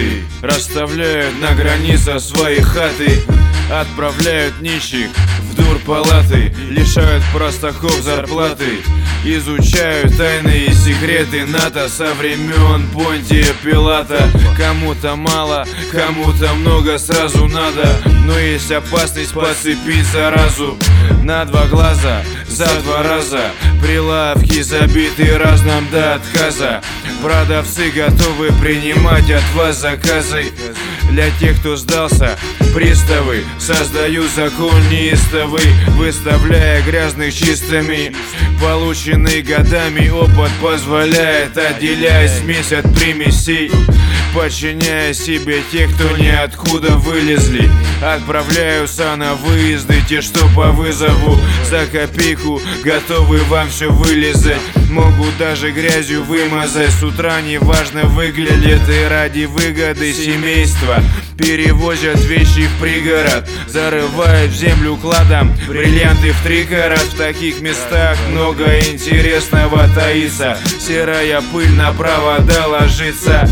пилаты расставляют на границах свои хаты, отправляют нищих в дурпалаты, лишают простаков зарплаты, изучают тайные секреты НАТО со времен Понтия Пилата. Кому-то мало, кому-то много, сразу надо, но есть опасность подцепить заразу. На два глаза, за два раза, прилавки забиты разным до отказа. Продавцы готовы принимать от вас заказы. Для тех, кто сдался, приставы создают закон неистовый, выставляя грязных чистыми. Полученный годами опыт позволяет отделять смесь от примесей, подчиняя себе тех, кто ниоткуда вылезли. Отправляются на выезды те, что по вызову, за копейку готовы вам все вылезать. Могут даже грязью вымазать, с утра неважно выглядит, и ради выгоды семейства перевозят вещи в пригород, зарывают в землю кладом бриллианты в 3 карат. В таких местах много интересного таится, серая пыль на провода ложится,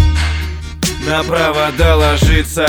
на провода ложится,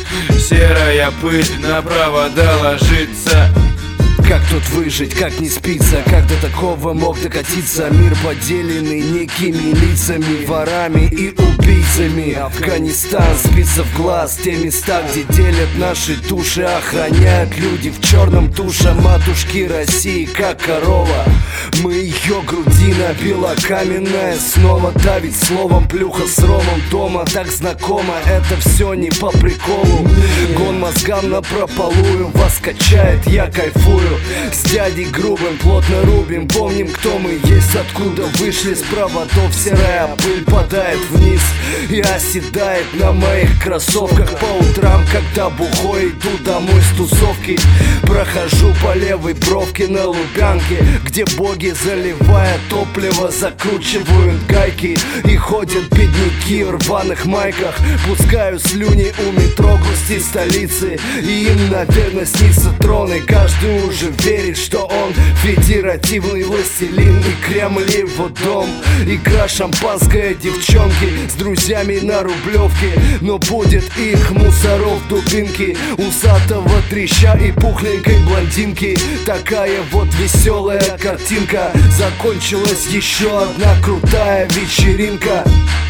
серая пыль на провода ложится. Как тут выжить, как не спится, как до такого мог докатиться? Мир поделенный некими лицами, ворами и убийцами. Афганистан спится в глаз, те места, где делят наши души, охраняют люди в черном туша матушки России, как корова. Мы ее грудина белокаменная, снова давит словом, плюха с ромом дома так знакомо, это все не по приколу. Гон мозгам напропалую, вас качает, я кайфую. С дядей грубым плотно рубим, помним, кто мы есть, откуда вышли. С проводов серая пыль падает вниз и оседает на моих кроссовках. По утрам, когда бухой иду домой с тусовки, прохожу по левой бровке на Лубянке, где боги, заливая топливо, закручивают гайки. И ходят бедняки в рваных майках, пускаю слюни у метро грусти столицы. И им, наверное, снится трон, и каждый уже верит, что он федеративный властелин, и Кремль его дом. Игра шампанское, девчонки с друзьями на Рублевке, но будет их мусоров дубинки, усатого треща и пухленькой блондинки. Такая вот веселая картинка, закончилась еще одна крутая вечеринка.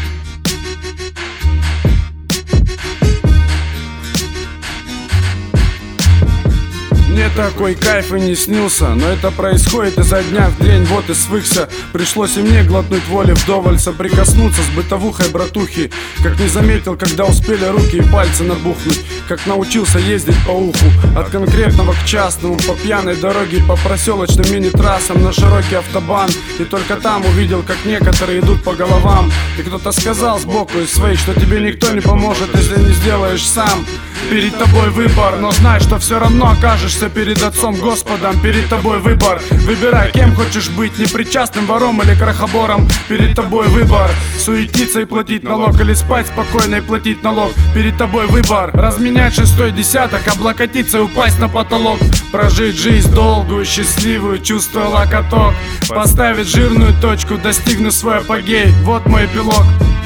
Мне такой кайф и не снился, но это происходит изо дня в день, вот и свыкся. Пришлось и мне глотнуть воли вдоволь, соприкоснуться с бытовухой братухи. Как не заметил, когда успели руки и пальцы набухнуть, как научился ездить по уху, от конкретного к частному, по пьяной дороге, по проселочным мини-трассам, на широкий автобан. И только там увидел, как некоторые идут по головам. И кто-то сказал сбоку из своих, что тебе никто не поможет, если не сделаешь сам. Перед тобой выбор, но знай, что все равно окажешься перед Отцом Господом. Перед тобой выбор, выбирай, кем хочешь быть, непричастным вором или крохобором. Перед тобой выбор, суетиться и платить налог, или спать спокойно и платить налог. Перед тобой выбор, разменять шестой десяток, облокотиться и упасть на потолок. Прожить жизнь долгую, счастливую, чувствуя локоток, поставить жирную точку, достигнуть свой апогей. Вот мой эпилог.